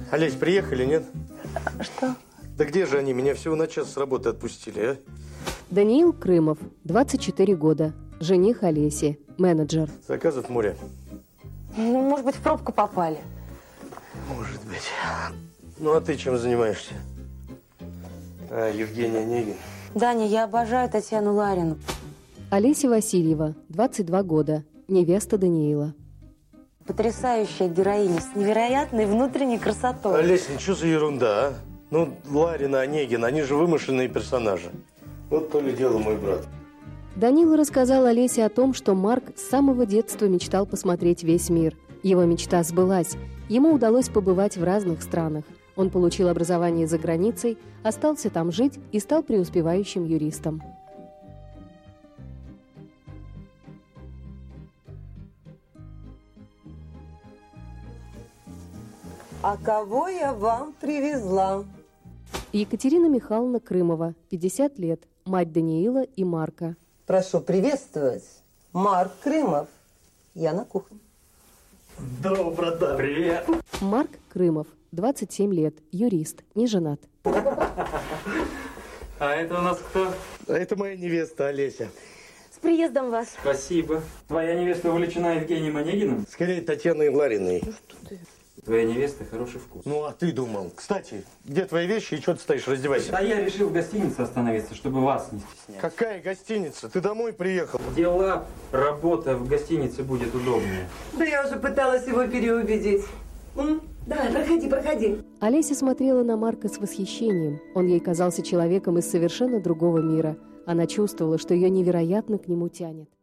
Олесь, приехали, нет? Что? Да где же они? Меня всего на час с работы отпустили, а? Даниил Крымов, 24 года, жених Олеси, менеджер. Заказов море. Ну, может быть, в пробку попали. Может быть. Ну, а ты чем занимаешься? А, Евгений Онегин. Даня, я обожаю Татьяну Ларину. Олеся Васильева, 22 года, невеста Даниила. Потрясающая героиня с невероятной внутренней красотой. Олесь, ну что за ерунда, а? Ну, Ларина, Онегин, они же вымышленные персонажи. Вот то ли дело мой брат. Даниил рассказал Олесе о том, что Марк с самого детства мечтал посмотреть весь мир. Его мечта сбылась. Ему удалось побывать в разных странах. Он получил образование за границей, остался там жить и стал преуспевающим юристом. А кого я вам привезла? Екатерина Михайловна Крымова, 50 лет, мать Даниила и Марка. Прошу приветствовать. Марк Крымов. Я на кухне. Здорово, братан. Привет. Марк Крымов, 27 лет, юрист, не женат. А это у нас кто? А это моя невеста Олеся. С приездом вас. Спасибо. Твоя невеста увлечена Евгением Онегиным? Скорее, Татьяной Лариной. Твоя невеста хороший вкус. Ну, а ты думал. Кстати, где твои вещи и что ты стоишь? Раздевайся. А я решил в гостинице остановиться, чтобы вас не стеснять. Какая гостиница? Ты домой приехал? Дела, работа в гостинице будет удобнее. Да я уже пыталась его переубедить. Давай, проходи. Олеся смотрела на Марка с восхищением. Он ей казался человеком из совершенно другого мира. Она чувствовала, что ее невероятно к нему тянет.